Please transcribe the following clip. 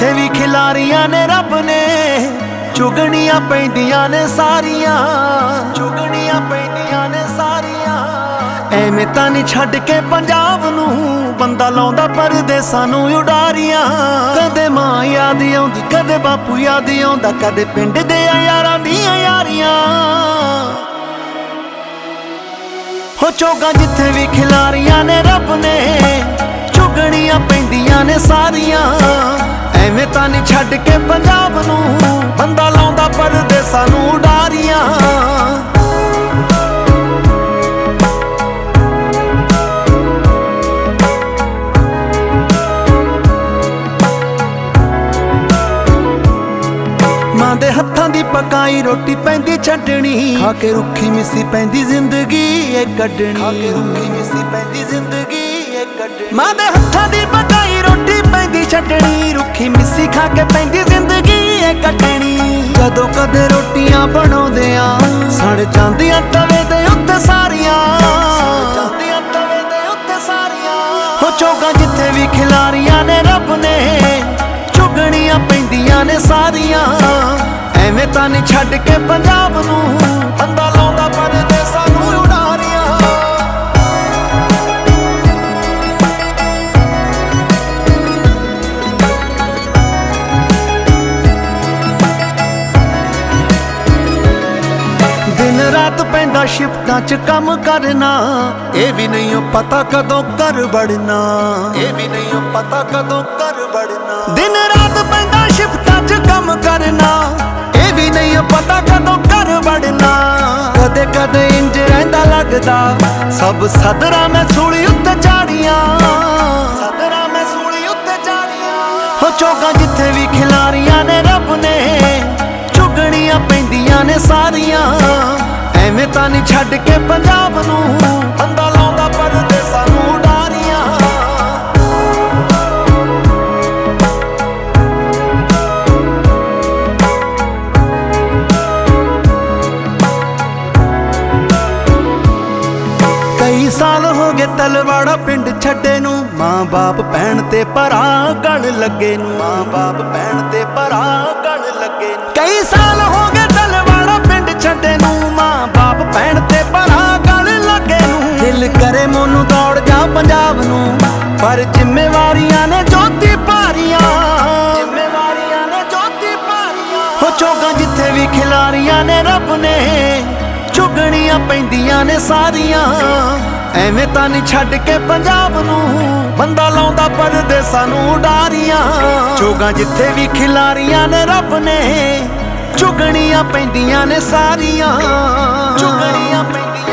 जिथे भी खिलारियां ने रब ने चुगनियां पैंदियां ने सारियां, चुगनियां पैंदियां ने सारियां। एवें तां नहीं छड्ड के पंजाब नूं बंदा लाउंदा परदेसां नूं उडारियां। कदे मां याद आउंदी, कदे बापू याद आउंदा, कदे पिंड दे यारां दियां यारियां। हो चोगा जिथे भी खिलारियां ने रब ने चुगनियां पैंदियां ने सारियां। एवें तां नहीं छड्ड के पंजाब नूं बंदा लाउंदा परदेसां नूं उडारियां। मां दे हत्थां दी पकाई रोटी पैंदी छड्डनी, खा के रुखी मिसी पैंदी जिंदगी ए कड्डनी, खा के रुखी मिसी पैंदी जिंदगी ए कड्डनी। मां दे हत्थां दी पकाई रोटी पैंदी छड्डनी, रुखी मिसी खा के पैंदी जिंदगी ए कड्डनी। जदों कदे रोटियां बनाउंदियां सड़ जांदियां तवे दे उत्ते सारियां, जांदियां तवे दे उत्ते सारियां। हो चोगा जिथे भी खिलारियां ने रब ने चुगनियां पैंदियां ने सारियां। एवें तां नहीं छड्ड के पंजाब नूं बंदा लाउंदा परदेसां नूं उडारियां। दिन रात पैंदा शिफ्टां च कम करना, ये भी नहीं पता कदों घर बढ़ना, ये भी नहीं पता कदों घर बढ़ना। दिन रात पैंदा शिफ्टां च कम करना, ये भी नहीं पता कदों घर बढ़ना। कदे कदे इंज रहिंदा लगदा सब सदरां मैं सूली उत्ते चाड़ियां, सदरां मैं सूली उत्ते चाड़ियां। हो चोगा जिथे भी खिलारियां ने रब ने चुगनियां पैंदियां ने सारियां। एवें तां नहीं छड्ड के पंजाब नूं बंदा लाउंदा परदेसां नूं उडारियां। कई साल हो गए तलवाड़ा पिंड छड्डे नूं, मां बाप भैण ते भरा गल लगे नूं, मां बाप भैण ते भरा गल लगे नूं। कई साल हो गए तलवाड़ा पिंड छड्डे नूं, मां बाप भैण ते भरा गल लगे नूं। दिल करे मोनू दौड़ जा पंजाब नूं, पर जिम्मेवारियां ने जोती भारियां, जिम्मेवारियां ने जोती भारियां। हो चोगा जिथे भी खिलारियां ने रब ने चुगनियां पैंदियां ने सारियां। एवें तां नहीं छड्ड के पंजाब नूं बंदा लाउंदा परदेसां नूं उडारियां। चोगा जिथे भी खिलारियां ने रब ने चुगनियां पैंदियां ने सारियां, चुगनियां पैंदियां।